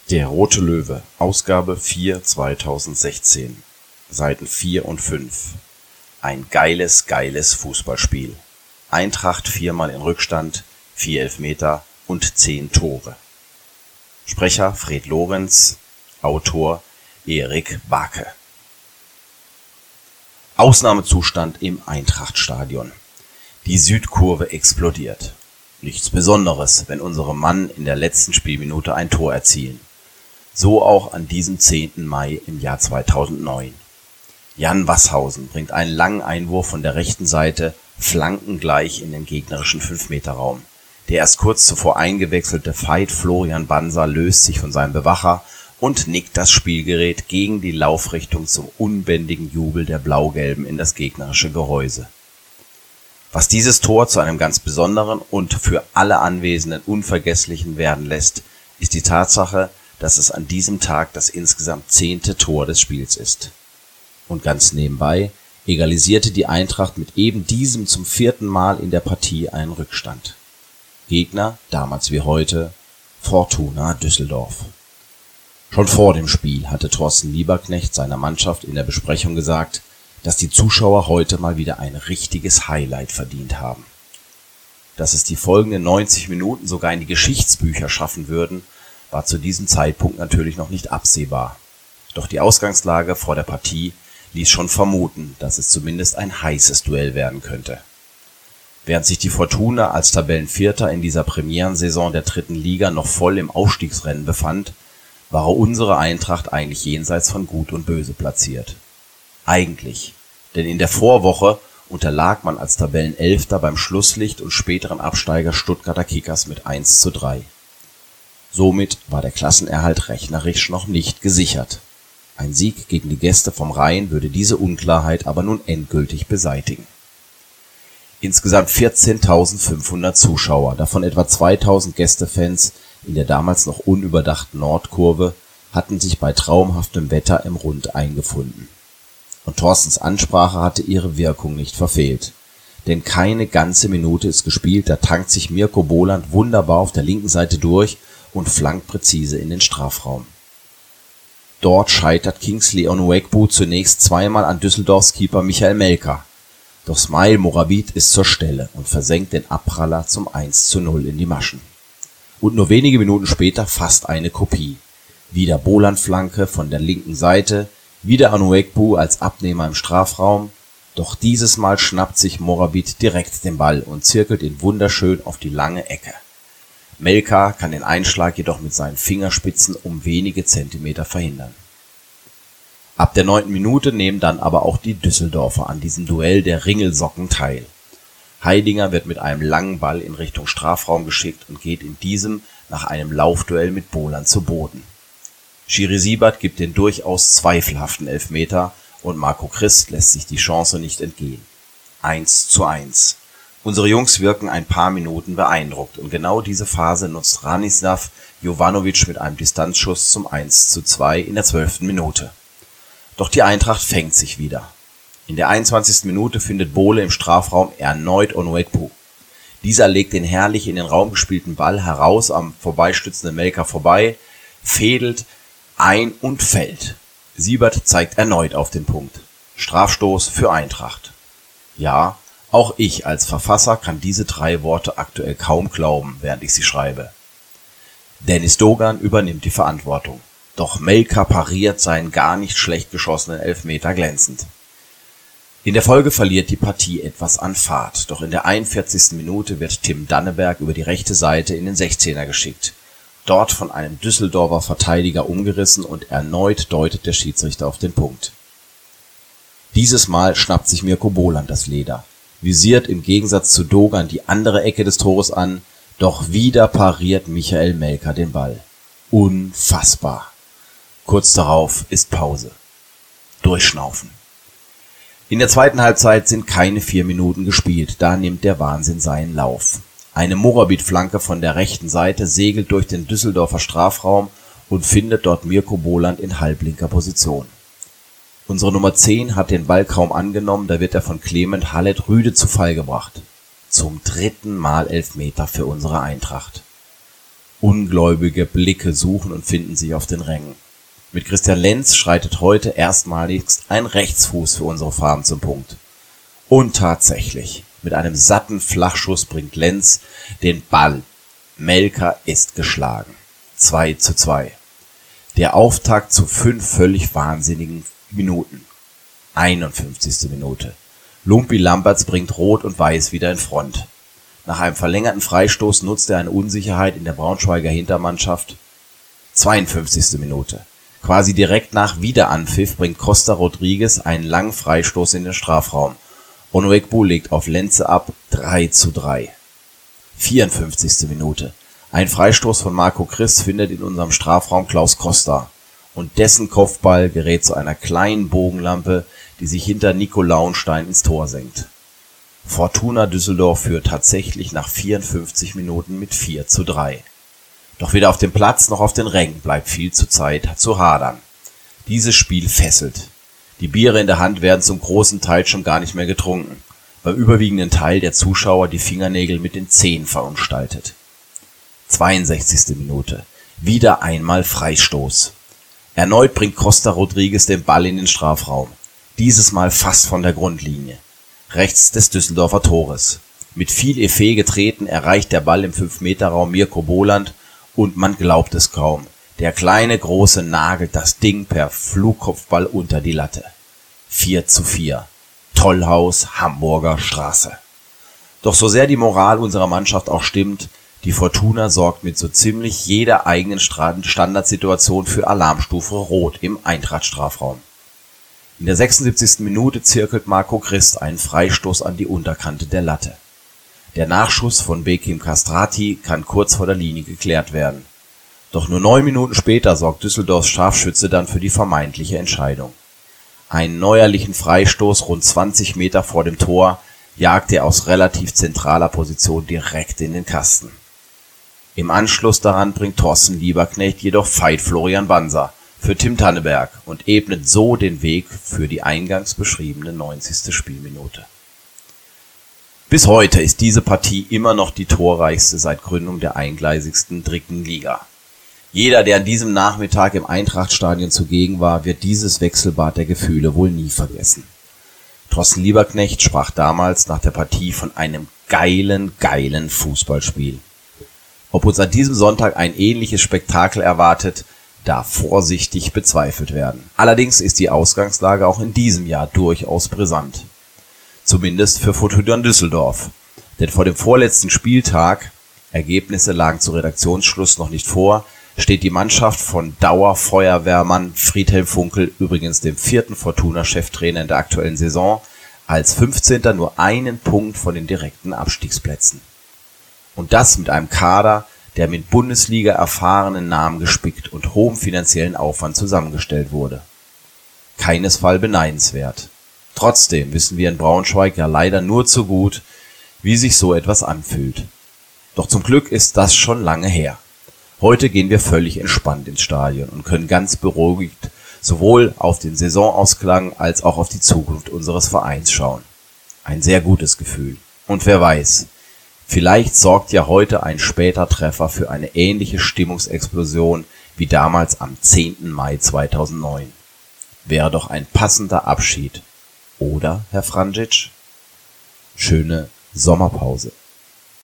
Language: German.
Der Rote Löwe, Ausgabe 4 2016, Seiten 4 und 5. Ein geiles Fußballspiel. Eintracht 4-mal in Rückstand, 4 Elfmeter und 10 Tore. Sprecher Fred Lorenz, Autor Erik Bake. Ausnahmezustand im Eintrachtstadion. Die Südkurve explodiert. Nichts Besonderes, wenn unsere Mann in der letzten Spielminute ein Tor erzielen. So auch an diesem 10. Mai im Jahr 2009. Jan Wasshausen bringt einen langen Einwurf von der rechten Seite flankengleich in den gegnerischen 5-Meter-Raum. Der erst kurz zuvor eingewechselte Veit Florian Banser löst sich von seinem Bewacher und nickt das Spielgerät gegen die Laufrichtung zum unbändigen Jubel der Blau-Gelben in das gegnerische Gehäuse. Was dieses Tor zu einem ganz besonderen und für alle Anwesenden unvergesslichen werden lässt, ist die Tatsache, dass es an diesem Tag das insgesamt 10. Tor des Spiels ist. Und ganz nebenbei egalisierte die Eintracht mit eben diesem zum 4. Mal in der Partie einen Rückstand. Gegner, damals wie heute, Fortuna Düsseldorf. Schon vor dem Spiel hatte Thorsten Lieberknecht seiner Mannschaft in der Besprechung gesagt, dass die Zuschauer heute mal wieder ein richtiges Highlight verdient haben. Dass es die folgenden 90 Minuten sogar in die Geschichtsbücher schaffen würden, war zu diesem Zeitpunkt natürlich noch nicht absehbar. Doch die Ausgangslage vor der Partie ließ schon vermuten, dass es zumindest ein heißes Duell werden könnte. Während sich die Fortuna als Tabellenvierter in dieser Premierensaison der 3. Liga noch voll im Aufstiegsrennen befand, war unsere Eintracht eigentlich jenseits von Gut und Böse platziert. Eigentlich, denn in der Vorwoche unterlag man als Tabellenelfter beim Schlusslicht und späteren Absteiger Stuttgarter Kickers mit 1:3. Somit war der Klassenerhalt rechnerisch noch nicht gesichert. Ein Sieg gegen die Gäste vom Rhein würde diese Unklarheit aber nun endgültig beseitigen. Insgesamt 14.500 Zuschauer, davon etwa 2.000 Gästefans in der damals noch unüberdachten Nordkurve, hatten sich bei traumhaftem Wetter im Rund eingefunden. Und Thorstens Ansprache hatte ihre Wirkung nicht verfehlt. Denn keine ganze Minute ist gespielt, da tankt sich Mirko Boland wunderbar auf der linken Seite durch und flankt präzise in den Strafraum. Dort scheitert Kingsley Onuekbu zunächst zweimal an Düsseldorfs Keeper Michael Melka. Doch Smail Morabit ist zur Stelle und versenkt den Abpraller zum 1:0 in die Maschen. Und nur wenige Minuten später fast eine Kopie. Wieder Boland-Flanke von der linken Seite, wieder Onuekbu als Abnehmer im Strafraum, doch dieses Mal schnappt sich Morabit direkt den Ball und zirkelt ihn wunderschön auf die lange Ecke. Melka kann den Einschlag jedoch mit seinen Fingerspitzen um wenige Zentimeter verhindern. Ab der 9. Minute nehmen dann aber auch die Düsseldorfer an diesem Duell der Ringelsocken teil. Heidinger wird mit einem langen Ball in Richtung Strafraum geschickt und geht in diesem nach einem Laufduell mit Boland zu Boden. Schiri Siebert gibt den durchaus zweifelhaften Elfmeter und Marco Christ lässt sich die Chance nicht entgehen. 1:1. Unsere Jungs wirken ein paar Minuten beeindruckt und genau diese Phase nutzt Ranislav Jovanovic mit einem Distanzschuss zum 1:2 in der 12. Minute. Doch die Eintracht fängt sich wieder. In der 21. Minute findet Bohle im Strafraum erneut Onuekbu. Dieser legt den herrlich in den Raum gespielten Ball heraus am vorbeistützenden Melka vorbei, fädelt ein und fällt. Siebert zeigt erneut auf den Punkt. Strafstoß für Eintracht. Ja, auch ich als Verfasser kann diese 3 Worte aktuell kaum glauben, während ich sie schreibe. Dennis Dogan übernimmt die Verantwortung. Doch Melka pariert seinen gar nicht schlecht geschossenen Elfmeter glänzend. In der Folge verliert die Partie etwas an Fahrt, doch in der 41. Minute wird Tim Danneberg über die rechte Seite in den 16er geschickt. Dort von einem Düsseldorfer Verteidiger umgerissen und erneut deutet der Schiedsrichter auf den Punkt. Dieses Mal schnappt sich Mirko Boland das Leder, visiert im Gegensatz zu Dogan die andere Ecke des Tores an, doch wieder pariert Michael Melka den Ball. Unfassbar. Kurz darauf ist Pause. Durchschnaufen. In der zweiten Halbzeit sind keine 4 Minuten gespielt, da nimmt der Wahnsinn seinen Lauf. Eine Morabit-Flanke von der rechten Seite segelt durch den Düsseldorfer Strafraum und findet dort Mirko Boland in halblinker Position. Unsere Nummer 10 hat den Ball kaum angenommen, da wird er von Clement Hallet rüde zu Fall gebracht. Zum 3. Mal Elfmeter für unsere Eintracht. Ungläubige Blicke suchen und finden sich auf den Rängen. Mit Christian Lenz schreitet heute erstmaligst ein Rechtsfuß für unsere Farben zum Punkt. Und tatsächlich, mit einem satten Flachschuss bringt Lenz den Ball. Melker ist geschlagen. 2:2. Der Auftakt zu 5 völlig wahnsinnigen Minuten. 51. Minute. Lumpi Lambertz bringt Rot und Weiß wieder in Front. Nach einem verlängerten Freistoß nutzt er eine Unsicherheit in der Braunschweiger Hintermannschaft. 52. Minute. Quasi direkt nach Wiederanpfiff bringt Costa Rodriguez einen langen Freistoß in den Strafraum. Onuekbu legt auf Lenze ab. 3:3. 54. Minute. Ein Freistoß von Marco Christ findet in unserem Strafraum Klaus Costa. Und dessen Kopfball gerät zu einer kleinen Bogenlampe, die sich hinter Nico Lauenstein ins Tor senkt. Fortuna Düsseldorf führt tatsächlich nach 54 Minuten mit 4:3. Doch weder auf dem Platz noch auf den Rängen bleibt viel Zeit zu hadern. Dieses Spiel fesselt. Die Biere in der Hand werden zum großen Teil schon gar nicht mehr getrunken. Beim überwiegenden Teil der Zuschauer die Fingernägel mit den Zehen verunstaltet. 62. Minute. Wieder einmal Freistoß. Erneut bringt Costa Rodriguez den Ball in den Strafraum. Dieses Mal fast von der Grundlinie. Rechts des Düsseldorfer Tores. Mit viel Effet getreten erreicht der Ball im 5-Meter-Raum Mirko Boland und man glaubt es kaum. Der kleine Große nagelt das Ding per Flugkopfball unter die Latte. 4:4. Tollhaus, Hamburger Straße. Doch so sehr die Moral unserer Mannschaft auch stimmt, die Fortuna sorgt mit so ziemlich jeder eigenen Standardsituation für Alarmstufe Rot im Eintracht-Strafraum. In der 76. Minute zirkelt Marco Christ einen Freistoß an die Unterkante der Latte. Der Nachschuss von Bekim Castrati kann kurz vor der Linie geklärt werden. Doch nur 9 Minuten später sorgt Düsseldorfs Scharfschütze dann für die vermeintliche Entscheidung. Einen neuerlichen Freistoß rund 20 Meter vor dem Tor jagt er aus relativ zentraler Position direkt in den Kasten. Im Anschluss daran bringt Thorsten Lieberknecht jedoch Veit Florian Banser für Tim Tanneberg und ebnet so den Weg für die eingangs beschriebene 90. Spielminute. Bis heute ist diese Partie immer noch die torreichste seit Gründung der eingleisigsten 3. Liga. Jeder, der an diesem Nachmittag im Eintrachtstadion zugegen war, wird dieses Wechselbad der Gefühle wohl nie vergessen. Thorsten Lieberknecht sprach damals nach der Partie von einem geilen Fußballspiel. Ob uns an diesem Sonntag ein ähnliches Spektakel erwartet, darf vorsichtig bezweifelt werden. Allerdings ist die Ausgangslage auch in diesem Jahr durchaus brisant. Zumindest für Fortuna Düsseldorf. Denn vor dem vorletzten Spieltag, Ergebnisse lagen zu Redaktionsschluss noch nicht vor, steht die Mannschaft von Dauerfeuerwehrmann Friedhelm Funkel, übrigens dem 4. Fortuna-Cheftrainer in der aktuellen Saison, als 15. nur einen Punkt von den direkten Abstiegsplätzen. Und das mit einem Kader, der mit Bundesliga erfahrenen Namen gespickt und hohem finanziellen Aufwand zusammengestellt wurde. Keinesfalls beneidenswert. Trotzdem wissen wir in Braunschweig ja leider nur zu gut, wie sich so etwas anfühlt. Doch zum Glück ist das schon lange her. Heute gehen wir völlig entspannt ins Stadion und können ganz beruhigt sowohl auf den Saisonausklang als auch auf die Zukunft unseres Vereins schauen. Ein sehr gutes Gefühl. Und wer weiß, vielleicht sorgt ja heute ein später Treffer für eine ähnliche Stimmungsexplosion wie damals am 10. Mai 2009. Wäre doch ein passender Abschied. Oder, Herr Franjic? Schöne Sommerpause.